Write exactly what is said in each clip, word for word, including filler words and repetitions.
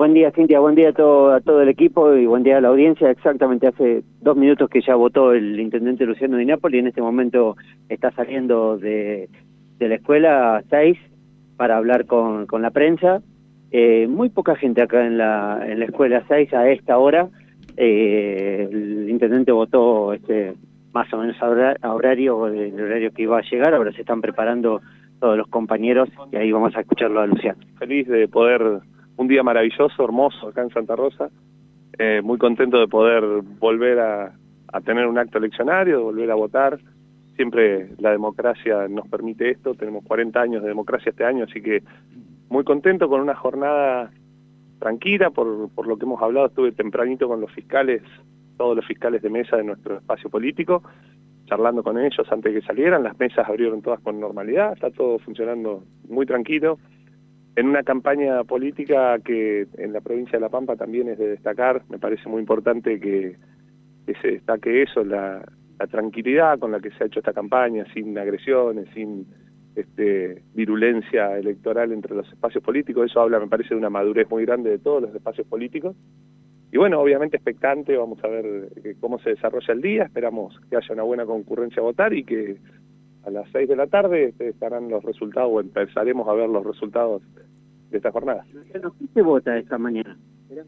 Buen día, Cintia, buen día a todo, a todo el equipo y buen día a la audiencia. Exactamente hace dos minutos que ya votó el intendente Luciano Di Napoli y en este momento está saliendo de, de la escuela seis para hablar con, con la prensa. Eh, muy poca gente acá en la, en la escuela seis a esta hora. Eh, el intendente votó este, más o menos a, hora, a horario, el horario que iba a llegar. Ahora se están preparando todos los compañeros y ahí vamos a escucharlo a Luciano. Feliz de poder, un día maravilloso, hermoso acá en Santa Rosa, eh, muy contento de poder volver a, a tener un acto eleccionario, de volver a votar. Siempre la democracia nos permite esto, tenemos cuarenta años de democracia este año, así que muy contento con una jornada tranquila por, por lo que hemos hablado. Estuve tempranito con los fiscales, todos los fiscales de mesa de nuestro espacio político, charlando con ellos antes de que salieran. Las mesas abrieron todas con normalidad, está todo funcionando muy tranquilo. En una campaña política que en la provincia de La Pampa también es de destacar, me parece muy importante que, que se destaque eso, la, la tranquilidad con la que se ha hecho esta campaña, sin agresiones, sin este, virulencia electoral entre los espacios políticos. Eso habla, me parece, de una madurez muy grande de todos los espacios políticos. Y bueno, obviamente expectante, vamos a ver cómo se desarrolla el día, esperamos que haya una buena concurrencia a votar y que a las seis de la tarde estarán los resultados, o empezaremos a ver los resultados de esta jornada. ¿Qué se vota esta mañana?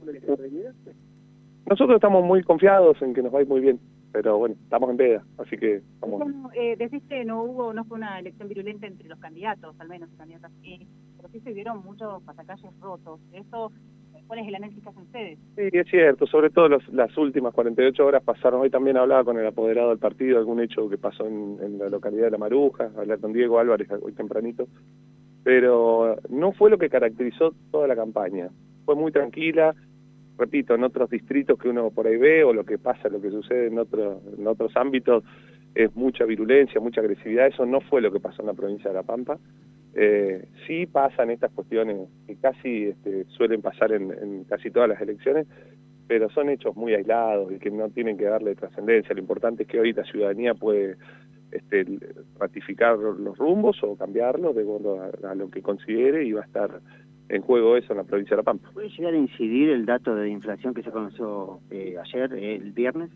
Nosotros estamos muy confiados en que nos va a ir muy bien, pero bueno, estamos en veda, así que vamos. Bueno, eh, decís que no hubo, no fue una elección virulenta entre los candidatos, al menos candidatas, eh, pero sí se vieron muchos pasacalles rotos. Eso, ¿cuál es el análisis que hacen ustedes? Sí, es cierto, sobre todo los, las últimas cuarenta y ocho horas pasaron. Hoy también hablaba con el apoderado del partido, algún hecho que pasó en, en la localidad de La Maruja, hablé con Diego Álvarez hoy tempranito, pero no fue lo que caracterizó toda la campaña. Fue muy tranquila, repito, en otros distritos que uno por ahí ve, o lo que pasa, lo que sucede en, otro, en otros ámbitos, es mucha virulencia, mucha agresividad. Eso no fue lo que pasó en la provincia de La Pampa. Eh, sí pasan estas cuestiones que casi este, suelen pasar en, en casi todas las elecciones, pero son hechos muy aislados y que no tienen que darle trascendencia. Lo importante es que hoy la ciudadanía puede este, ratificar los rumbos o cambiarlos de acuerdo a, a lo que considere, y va a estar en juego eso en la provincia de La Pampa. ¿Puede llegar a incidir el dato de inflación que se conoció eh, ayer, eh, el viernes?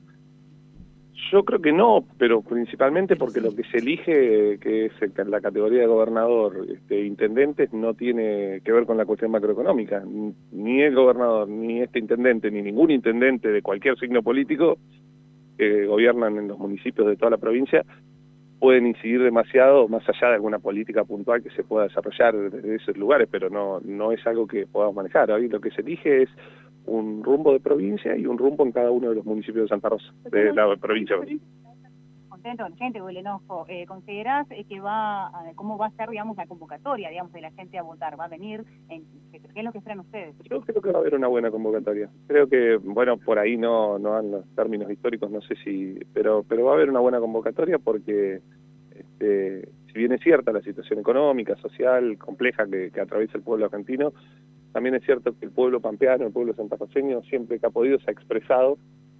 Yo creo que no, pero principalmente porque lo que se elige, que es la categoría de gobernador, este, intendentes, no tiene que ver con la cuestión macroeconómica. Ni el gobernador, ni este intendente, ni ningún intendente de cualquier signo político que gobiernan en los municipios de toda la provincia pueden incidir demasiado más allá de alguna política puntual que se pueda desarrollar desde esos lugares, pero no, no es algo que podamos manejar. Hoy lo que se elige es un rumbo de provincia y un rumbo en cada uno de los municipios de Santa Rosa, de la provincia. Contento con la gente o el enojo, eh, ¿considerás eh, que va, a, cómo va a ser, digamos, la convocatoria, digamos, de la gente a votar? ¿Va a venir? En, ¿Qué es lo que esperan ustedes? Yo creo que va a haber una buena convocatoria. Creo que, bueno, por ahí no no dan los términos históricos, no sé si, pero pero va a haber una buena convocatoria porque, este, si bien es cierta la situación económica, social, compleja que, que atraviesa el pueblo argentino, también es cierto que el pueblo pampeano, el pueblo santarroceño, siempre que ha podido se ha expresado.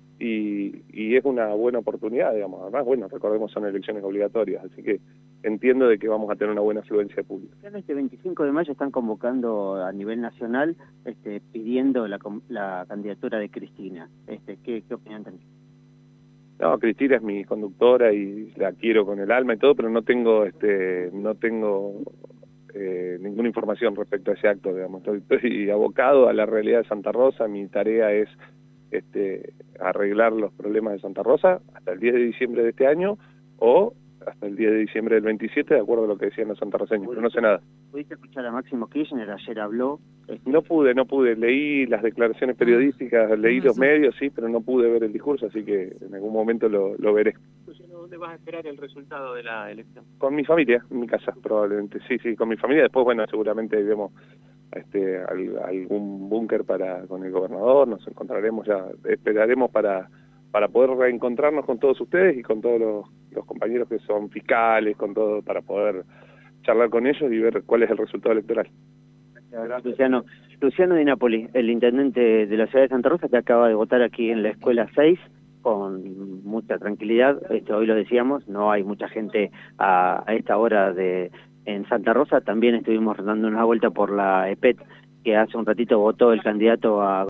Y, y es una buena oportunidad, digamos. Además, bueno, recordemos, son elecciones obligatorias, así que entiendo de que vamos a tener una buena afluencia de público. Este veinticinco de mayo están convocando a nivel nacional, este, pidiendo la, la candidatura de Cristina. Este, ¿qué, qué opinión tenés? No, Cristina es mi conductora y la quiero con el alma y todo, pero no tengo, este, no tengo eh, ninguna información respecto a ese acto, digamos. Estoy, estoy abocado a la realidad de Santa Rosa. Mi tarea es Este, arreglar los problemas de Santa Rosa hasta el diez de diciembre de este año o hasta el diez de diciembre del veintisiete, de acuerdo a lo que decían los santarroceños, pero no sé nada. ¿Pudiste escuchar a Máximo Kirchner? Ayer habló. Este... No pude, no pude. Leí las declaraciones periodísticas, leí los medios, sí, pero no pude ver el discurso, así que en algún momento lo, lo veré. ¿Dónde vas a esperar el resultado de la elección? Con mi familia, en mi casa, probablemente. Sí, sí, con mi familia. Después, bueno, seguramente vemos este, algún búnker para con el gobernador, nos encontraremos ya, esperaremos para, para poder reencontrarnos con todos ustedes y con todos los, los compañeros que son fiscales, con todo, para poder charlar con ellos y ver cuál es el resultado electoral. Gracias. Luciano, Luciano Di Napoli, el intendente de la ciudad de Santa Rosa, que acaba de votar aquí en la escuela seis con mucha tranquilidad. Este, hoy lo decíamos, no hay mucha gente a, a esta hora de en Santa Rosa. También estuvimos dando una vuelta por la E P E T que hace un ratito votó el candidato a